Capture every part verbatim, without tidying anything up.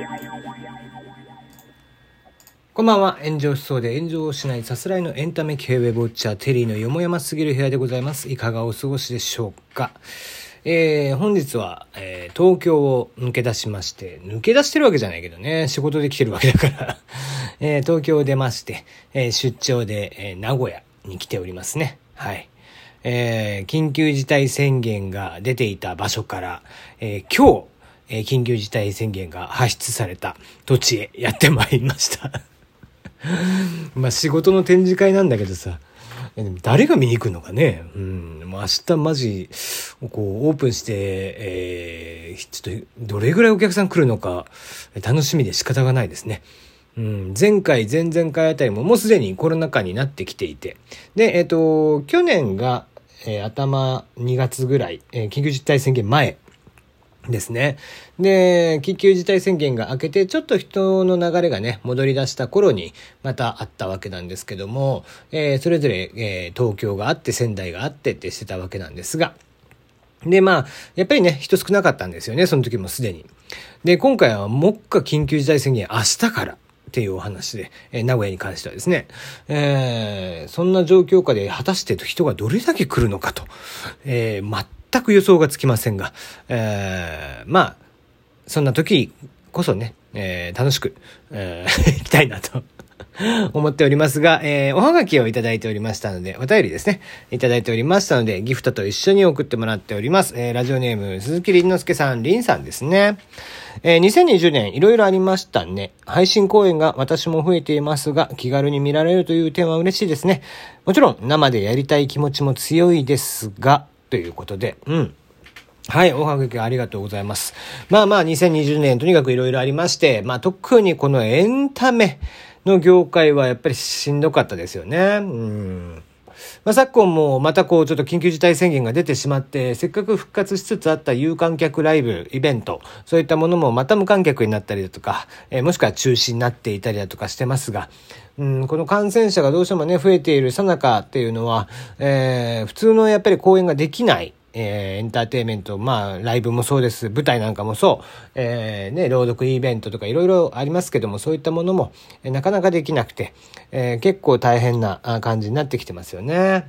こんばんは。炎上しそうで炎上をしないさすらいのエンタメ系ウェブウォッチャーテリーのよもやますぎる部屋でございます。いかがお過ごしでしょうか。えー、本日は、えー、東京を抜け出しまして、抜け出してるわけじゃないけどね、仕事で来てるわけだから、えー、東京を出まして、えー、出張で、えー、名古屋に来ておりますね。はい。えー、緊急事態宣言が出ていた場所から、えー、今日、えー、緊急事態宣言が発出された土地へやってまいりました。まあ仕事の展示会なんだけどさ、誰が見に来るのかね。うん、もう明日マジこうオープンして、えー、ちょっとどれぐらいお客さん来るのか楽しみで仕方がないですね。うん、前回前々回あたりももうすでにコロナ禍になってきていて、でえっと去年が、えー、頭にがつぐらい、えー、緊急事態宣言前ですね。で、緊急事態宣言が明けて、ちょっと人の流れがね、戻り出した頃に、またあったわけなんですけども、えー、それぞれ、えー、東京があって、仙台があってってしてたわけなんですが、で、まあ、やっぱりね、人少なかったんですよね、その時もすでに。で、今回は、目下緊急事態宣言、明日からっていうお話で、えー、名古屋に関してはですね、えー、そんな状況下で、果たして人がどれだけ来るのかと、えー、全く予想がつきませんが、えー、まあそんな時こそね、えー、楽しく、えー、いきたいなと思っておりますが、えー、おはがきをいただいておりましたので、お便りですねいただいておりましたので、ギフトと一緒に送ってもらっております。えー、ラジオネーム鈴木凛之介さん、凛さんですね。えー、にせんにじゅうねんいろいろありましたね。配信公演が私も増えていますが、気軽に見られるという点は嬉しいですね。もちろん生でやりたい気持ちも強いですが、ということで、うん。はい、おはがきありがとうございます。まあまあ、にせんにじゅうねんとにかくいろいろありまして、まあ特にこのエンタメの業界はやっぱりしんどかったですよね。うん。まあ、昨今もまたこうちょっと緊急事態宣言が出てしまって、せっかく復活しつつあった有観客ライブ、イベント、そういったものもまた無観客になったりだとか、えー、もしくは中止になっていたりだとかしてますが、うん、この感染者がどうしてもね、増えている最中っていうのは、えー、普通のやっぱり公演ができない、えー、エンターテインメント、まあ、ライブもそうです。舞台なんかもそう。えー、ね、朗読イベントとかいろいろありますけども、そういったものも、えー、なかなかできなくて、えー、結構大変な感じになってきてますよね。うん。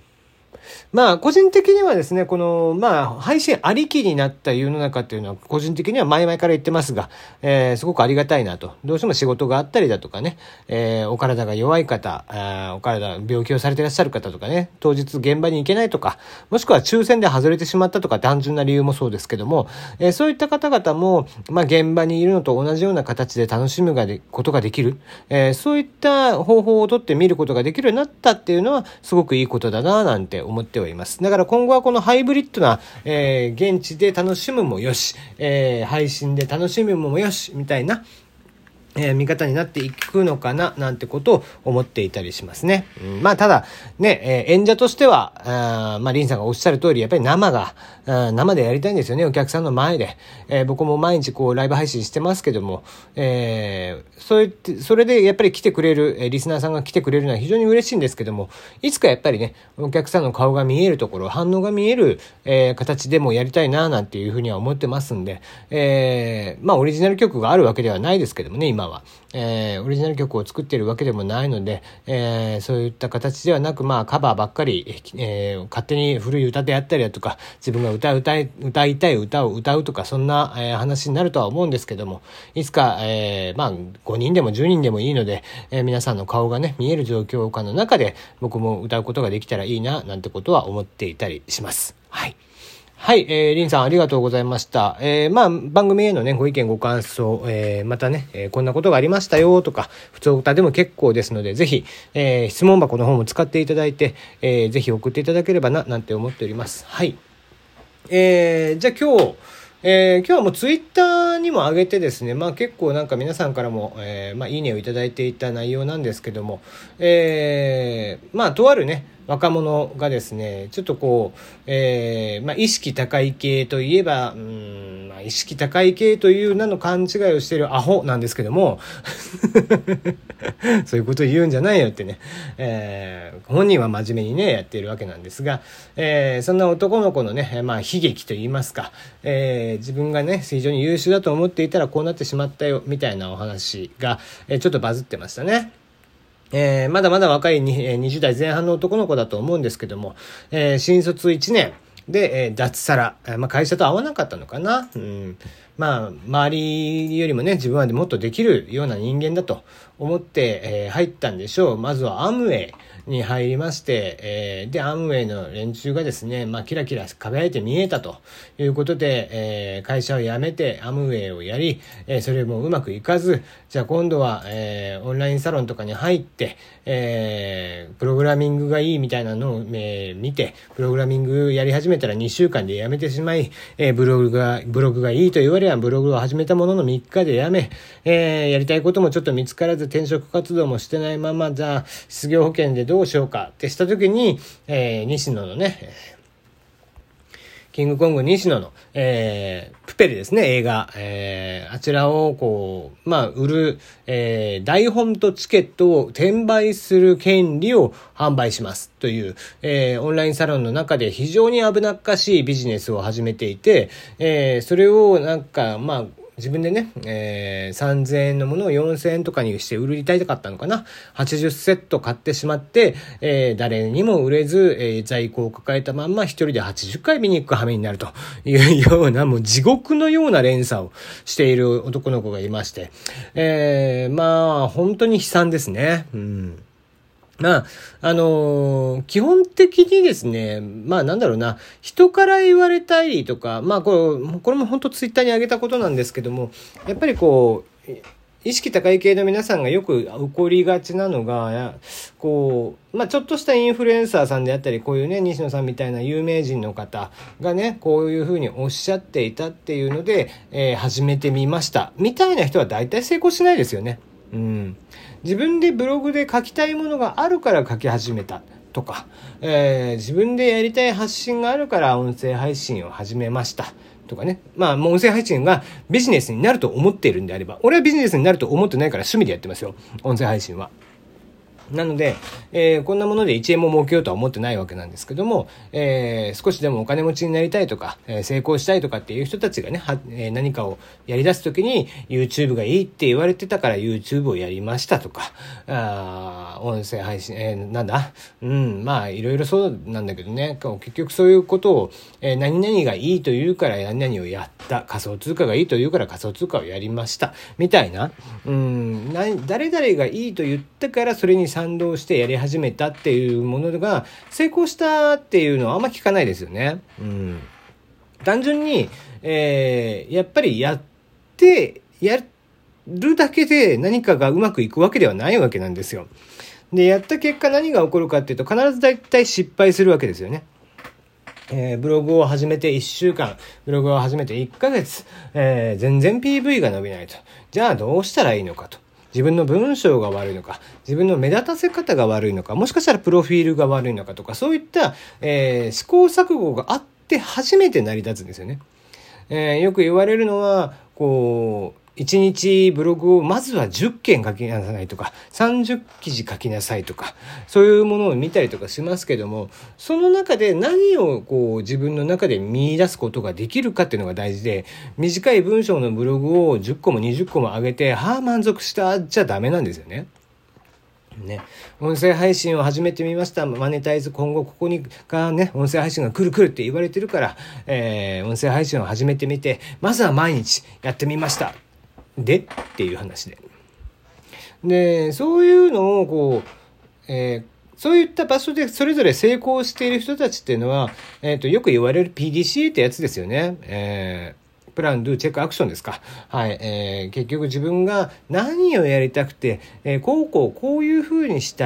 まあ個人的にはですね、このまあ配信ありきになった世の中っていうのは個人的には前々から言ってますが、えー、すごくありがたいなと。どうしても仕事があったりだとかね、えー、お体が弱い方、あお体病気をされていらっしゃる方とかね、当日現場に行けないとか、もしくは抽選で外れてしまったとか単純な理由もそうですけども、えー、そういった方々もまあ現場にいるのと同じような形で楽しむがでことができる、えー、そういった方法をとって見ることができるようになったっていうのはすごくいいことだななんて思っております。だから今後はこのハイブリッドな、えー、現地で楽しむもよし、えー、配信で楽しむもよしみたいな、えー、見方になっていくのかななんてことを思っていたりしますね。うん、まあただね、えー、演者としてはあまあリンさんがおっしゃる通りやっぱり生が生でやりたいんですよね、お客さんの前で。えー、僕も毎日こうライブ配信してますけども、えー、そうやってそれでやっぱり来てくれる、えー、リスナーさんが来てくれるのは非常に嬉しいんですけども、いつかやっぱりねお客さんの顔が見えるところ、反応が見える、えー、形でもやりたいななんていうふうには思ってますんで、えー、まあオリジナル曲があるわけではないですけどもね、今は、えー、オリジナル曲を作っているわけでもないので、えー、そういった形ではなく、まあカバーばっかり、えー、勝手に古い歌であったりだとか、自分が歌う歌い歌いたい歌を歌うとか、そんな、えー、話になるとは思うんですけども、いつか、えー、まあごにんでもじゅうにんでもいいので、えー、皆さんの顔がね見える状況下の中で僕も歌うことができたらいいななんてことは思っていたりします。はい。はい、えー、リンさんありがとうございました。えー、まあ、番組へのね、ご意見ご感想、えー、またね、えー、こんなことがありましたよとか、普通歌でも結構ですので、ぜひ、えー、質問箱の方も使っていただいて、えー、ぜひ送っていただければな、なんて思っております。はい。えー、じゃあ今日、えー、今日はもうツイッターにも上げてですね、まあ結構なんか皆さんからも、えー、まあいいねをいただいていた内容なんですけども、えー、まあとあるね、 若者がですね、ちょっとこう、えー、まあ、意識高い系といえば、うーん、まあ、意識高い系という名の勘違いをしているアホなんですけども、そういうこと言うんじゃないよってね、えー、本人は真面目にね、やっているわけなんですが、えー、そんな男の子のね、まあ、悲劇と言いますか、えー、自分がね、非常に優秀だと思っていたらこうなってしまったよ、みたいなお話が、えー、ちょっとバズってましたね。えー、まだまだ若いにじゅう代前半の男の子だと思うんですけども、えー、新卒いちねんで、えー、脱サラ、まあ、会社と合わなかったのかな、うん、まあ周りよりもね自分はもっとできるような人間だと思って、えー、入ったんでしょう。まずはアムウェイに入りまして、えー、でアムウェイの連中がですね、まあ、キラキラ輝いて見えたということで、えー、会社を辞めてアムウェイをやり、えー、それもうまくいかず、じゃあ今度は、えー、オンラインサロンとかに入って、えー、プログラミングがいいみたいなのを、えー、見て、プログラミングやり始めたらにしゅうかんで辞めてしまい、えー、ブログがブログがいいと言われはブログを始めたもののみっかで辞め、えー、やりたいこともちょっと見つからず転職活動もしてないまま、じゃあ失業保険でどうしようかってした時に、えー、西野のね、キングコング西野の、えー、プペルですね、映画、えー、あちらをこう、まあ、売る、えー、台本とチケットを転売する権利を販売しますという、えー、オンラインサロンの中で非常に危なっかしいビジネスを始めていて、えー、それをなんか、まあ、自分でね、えー、さんぜんえんのものをよんせんえんとかにして売りたいかったのかな。はちじゅうセット買ってしまって、えー、誰にも売れず、えー、在庫を抱えたまんま一人ではちじゅっかい見に行く羽目になるというような、もう地獄のような連鎖をしている男の子がいまして、えー、まあ、本当に悲惨ですね。うん。まあ、あのー、基本的にですね、まあなんだろうな、人から言われたいとか、まあこれ、これも本当ツイッターに上げたことなんですけども、やっぱりこう、意識高い系の皆さんがよく起こりがちなのが、こう、まあちょっとしたインフルエンサーさんであったり、こういうね、西野さんみたいな有名人の方がね、こういうふうにおっしゃっていたっていうので、えー、始めてみました。みたいな人は大体成功しないですよね。うん、自分でブログで書きたいものがあるから書き始めたとか、えー、自分でやりたい発信があるから音声配信を始めましたとかね。まあ、もう音声配信がビジネスになると思っているんであれば、俺はビジネスになると思ってないから趣味でやってますよ、音声配信は。なので、えー、こんなものでいちえんも儲けようとは思ってないわけなんですけども、えー、少しでもお金持ちになりたいとか、えー、成功したいとかっていう人たちがね、はえー、何かをやり出すときに YouTube がいいって言われてたから YouTube をやりましたとか、あ音声配信、えー、なんだうん、まあいろいろそうなんだけどね、結局そういうことを、えー、何々がいいと言うから何々をやった、仮想通貨がいいと言うから仮想通貨をやりましたみたいな、うん、な誰々がいいと言ったからそれに賛同してやり始めたっていうものが成功したっていうのはあんま聞かないですよね。うん、単純に、えー、やっぱりやってやるだけで何かがうまくいくわけではないわけなんですよ。で、やった結果何が起こるかっていうと必ず大体失敗するわけですよね。えー、ブログを始めていっしゅうかん、ブログを始めていっかげつ、えー、全然 ピーブイ が伸びないと。じゃあどうしたらいいのかと。自分の文章が悪いのか、自分の目立たせ方が悪いのか、もしかしたらプロフィールが悪いのかとか、そういった、えー、試行錯誤があって初めて成り立つんですよね。えー、よく言われるのは、こう、いちにちブログをまずはじゅっけん書きなさいとか、さんじゅっきじ書きなさいとか、そういうものを見たりとかしますけども、その中で何をこう自分の中で見出すことができるかっていうのが大事で、短い文章のブログをじゅっこもにじゅっこも上げて、はあ満足したじゃダメなんですよね。ね、音声配信を始めてみました。マネタイズ今後ここにがね、音声配信が来る来るって言われてるから、えー、音声配信を始めてみて、まずは毎日やってみました。でっていう話で。で、そういうのをこう、えー、そういった場所でそれぞれ成功している人たちっていうのは、えーと、よく言われる ピーディーシーエー ってやつですよね。えープラン、ドゥ、チェック、アクションですか。はい。えー、結局自分が何をやりたくて、えー、こうこうこういう風にしたい、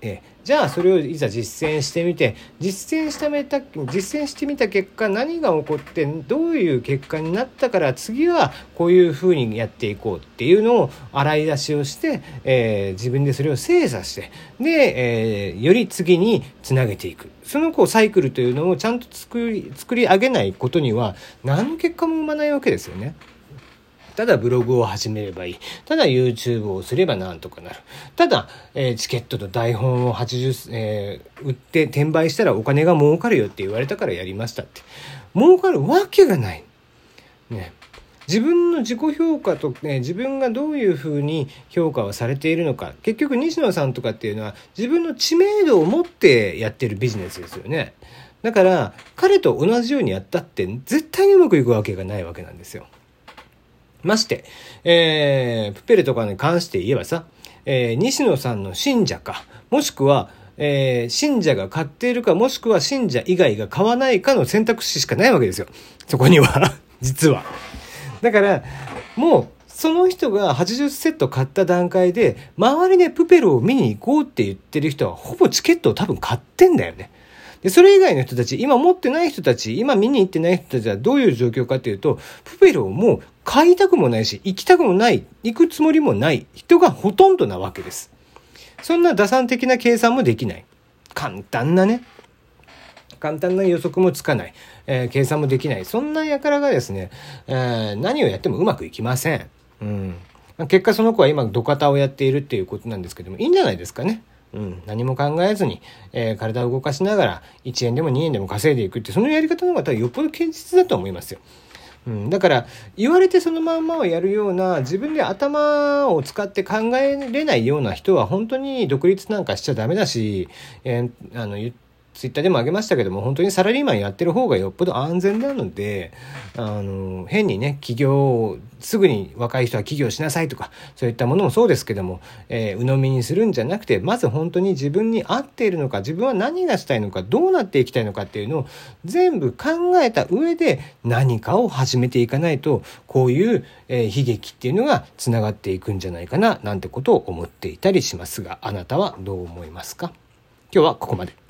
でじゃあそれをいざ実践してみて実践してみた実践してみた結果何が起こってどういう結果になったから次はこういうふうにやっていこうっていうのを洗い出しをして、えー、自分でそれを精査してで、えー、より次につなげていくそのこうサイクルというのをちゃんと作り作り上げないことには何の結果も生まないわけですよね。ただブログを始めればいい。ただ YouTube をすればなんとかなる。ただ、えー、チケットと台本をはちじゅう、えー、売って転売したらお金が儲かるよって言われたからやりましたって。儲かるわけがない。ね。自分の自己評価と、ね、自分がどういうふうに評価をされているのか。結局西野さんとかっていうのは自分の知名度を持ってやってるビジネスですよね。だから彼と同じようにやったって絶対にうまくいくわけがないわけなんですよ。まして、えー、プペルとかに関して言えばさ、えー、西野さんの信者か、もしくは、えー、信者が買っているか、もしくは信者以外が買わないかの選択肢しかないわけですよ。そこには、実は。だから、もう、その人がはちじゅうセット買った段階で、周りでプペルを見に行こうって言ってる人は、ほぼチケットを多分買ってんだよね。で、それ以外の人たち、今持ってない人たち、今見に行ってない人たちはどういう状況かというと、プペルをもう買いたくもないし、行きたくもない、行くつもりもない人がほとんどなわけです。そんな打算的な計算もできない。簡単なね、簡単な予測もつかない、えー、計算もできない。そんな輩がですね、えー、何をやってもうまくいきません。うん。結果その子は今土方をやっているっていうことなんですけども、いいんじゃないですかね。うん、何も考えずに、えー、体を動かしながらいちえんでもにえんでも稼いでいくってそのやり方の方がよっぽど堅実だと思いますよ。うん、だから言われてそのまんまをやるような自分で頭を使って考えれないような人は本当に独立なんかしちゃダメだし、えー、あのツイッターでもあげましたけども本当にサラリーマンやってる方がよっぽど安全なのであの変にね起業すぐに若い人は起業しなさいとかそういったものもそうですけども、えー、鵜呑みにするんじゃなくてまず本当に自分に合っているのか自分は何がしたいのかどうなっていきたいのかっていうのを全部考えた上で何かを始めていかないとこういう、えー、悲劇っていうのがつながっていくんじゃないかななんてことを思っていたりしますがあなたはどう思いますか？今日はここまで。